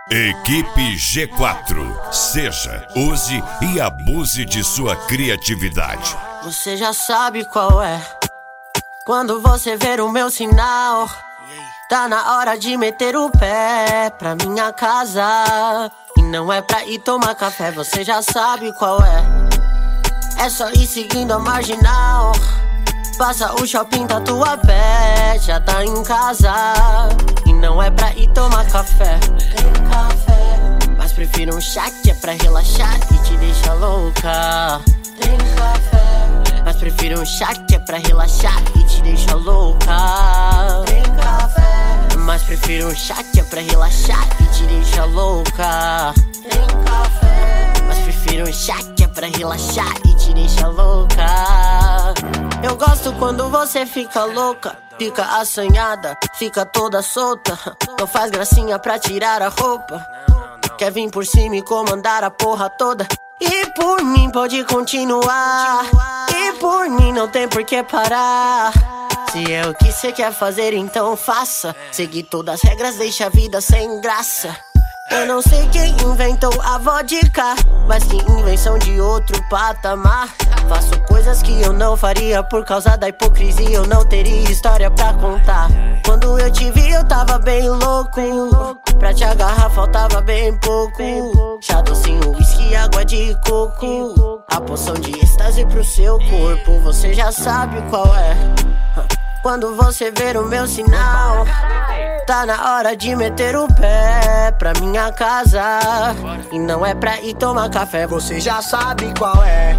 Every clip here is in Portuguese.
Equipe G4. Seja, use e abuse de sua criatividade. Você já sabe qual é. Quando você ver o meu sinal, tá na hora de meter o pé pra minha casa. E não é pra ir tomar café, você já sabe qual é. É só ir seguindo a marginal. Passa o shopping Tatuapé, já tá em casa. E não é pra ir tomar café. Tem café, mas prefiro um chá que é pra relaxar e te deixa louca. Tem café, mas prefiro um chá que é pra relaxar e te deixa louca. Tem café, mas prefiro um chá que é pra relaxar e te deixa louca. Tem café, mas prefiro um chá que é pra relaxar e te deixa louca. Eu gosto quando você fica louca, fica assanhada, fica toda solta. Não faz gracinha pra tirar a roupa, quer vir por cima e comandar a porra toda. E por mim pode continuar, e por mim não tem por que parar. Se é o que cê quer fazer, então faça. Seguir todas as regras deixa a vida sem graça. Eu não sei quem inventou a vodka, mas que invenção de outro patamar. Faço coisas que eu não faria por causa da hipocrisia, eu não teria história pra contar. Quando eu te vi eu tava bem louco, pra te agarrar faltava bem pouco. Chá docinho, whisky, água de coco, a poção de êxtase pro seu corpo. Você já sabe qual é. Quando você ver o meu sinal, tá na hora de meter o pé pra minha casa. E não é pra ir tomar café, você já sabe qual é.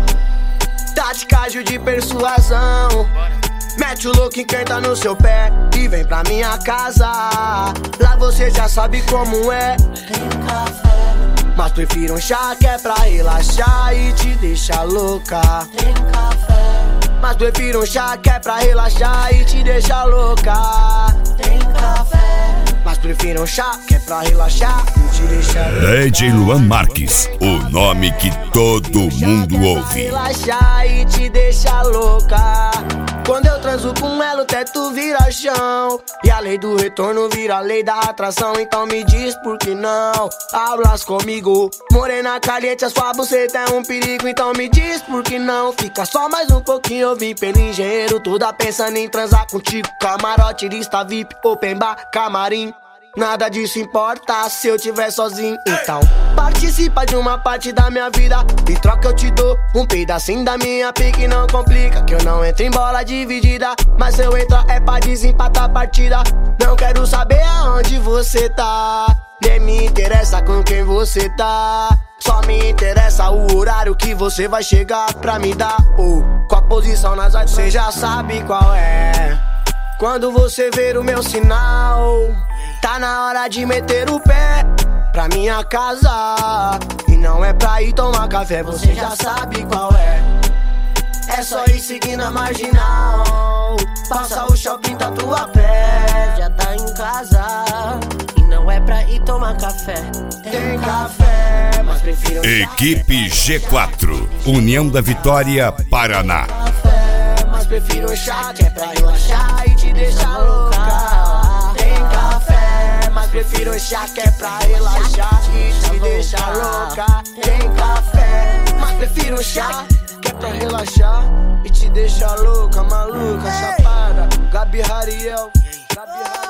Tática de persuasão, mete o louco e canta no seu pé e vem pra minha casa. Lá você já sabe como é. Tem café, mas prefiro um chá que é pra relaxar e te deixa louca. Tem café, mas prefiro um chá que é pra relaxar e te deixa louca. Tem café, mas prefiro um chá que é pra relaxar e te deixa louca. DJ Luan Marques, o nome que todo mundo ouve. Relaxar e te deixa louca. Quando eu transo com ela o teto vira chão, e a lei do retorno vira a lei da atração. Então me diz por que não hablas comigo. Morena caliente, a sua buceta é um perigo. Então me diz por que não fica só mais um pouquinho. Eu vim pelo engenheiro, toda pensando em transar contigo. Camarote, lista VIP, open bar, camarim. Nada disso importa se eu tiver sozinho. Então participa de uma parte da minha vida, em troca eu te dou um pedacinho da minha pique. Não complica que eu não entro em bola dividida, mas se eu entrar é pra desempatar a partida. Não quero saber aonde você tá, nem me interessa com quem você tá. Só me interessa o horário que você vai chegar pra me dar, ou com a posição nas artes. Você já sabe qual é. Quando você ver o meu sinal, tá na hora de meter o pé pra minha casa. E não é pra ir tomar café, você já sabe qual é. É só ir seguindo a marginal. Passa o shopping Tatuapé, já tá em casa. E não é pra ir tomar café. Tem café, mas prefiro Equipe G4, União da Vitória, Paraná. Café, mas prefiro um chá que é pra relaxar e te deixar louca. Tem café, mas prefiro um chá que é pra relaxar e te deixar louca. Tem café, mas prefiro um chá que é pra relaxar e te deixar louca, maluca, chapada. Gabi Hariel, Gabi Hariel.